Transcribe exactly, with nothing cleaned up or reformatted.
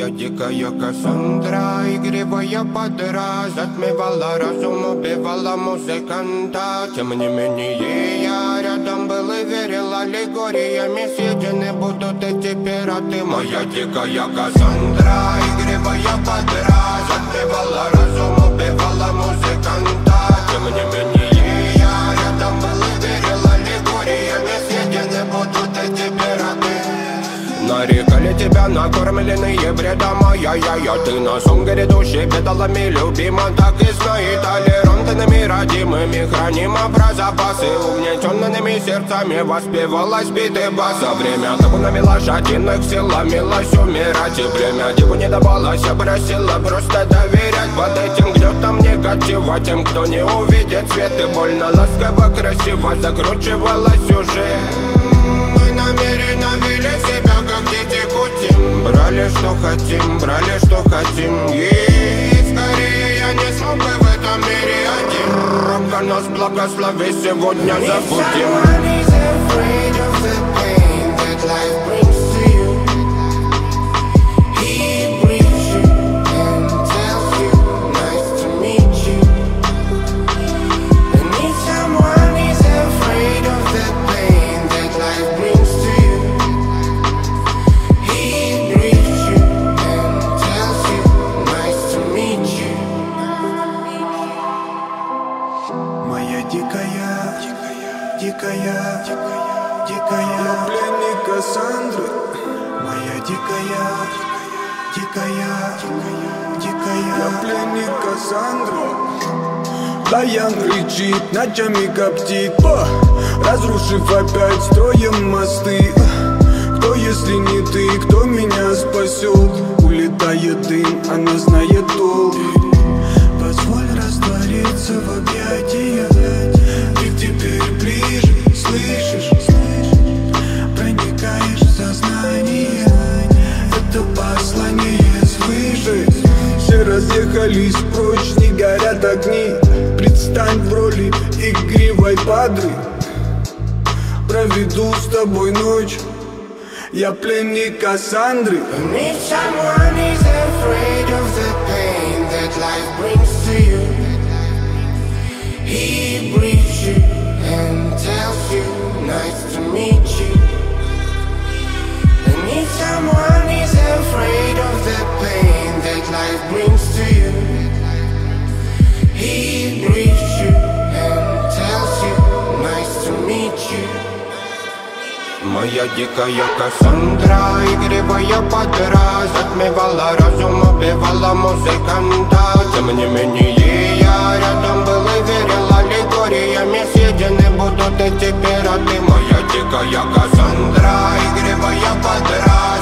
Моя дикая Кассандра, игривая подра, затмевала разум, убивала музыканта. Тем не менее я рядом был и верил аллегориями. Съедены будут эти пираты. Моя дикая Кассандра, игривая подра, затмевала разум, убивала музыканта. Тем не менее я рядом был и верил аллегориями. Съедены будут эти пираты. Нарекали тебя накормленные бредом, ай-яй-яй. Ты на сон грядущий бедолами любима. Так и знай, толерантными родимыми хранима про запасы. Угнетенными сердцами воспевалась битый бас. За время табунами лошадиных сила милась умирать. И время диву не давалось, я просила просто доверять. Под этим гнетом негатива тем, кто не увидит свет. И больно ласково, красиво закручивала сюжет. Мы намеренно вели себя как дети Путин. Брали что хотим, брали что хотим. И скорее я не смог бы в этом мире один. Робко нас благослови, сегодня забудем. Дикая, дикая, дикая, пленник Кассандры. Моя дикая, дикая, дикая, пленник Кассандры. Даян кричит, ночами коптит, разрушив опять строем мосты. Кто, если не ты, кто меня спасет? Улетает дым, она знает толк. Позволь раствориться в объятиях. Ты теперь ближе, слышишь? Проникаешь в сознание. Это послание свыше. Все разъехались прочь, не горят огни. Предстань в роли игривой падры. Проведу с тобой ночь. Я пленник Кассандры. Life brings to you. He briefs you and tells you, nice to meet you. And if someone is afraid of the pain that life brings to you, he briefs you and tells you, nice to meet you. Моя дикая Кассандра, игривая подра, затмевала разум, убивала музыканта. Тем не менее я рядом был и верил аллегориями. Съедены будут эти пираты. Моя дикая Кассандра, игривая подра,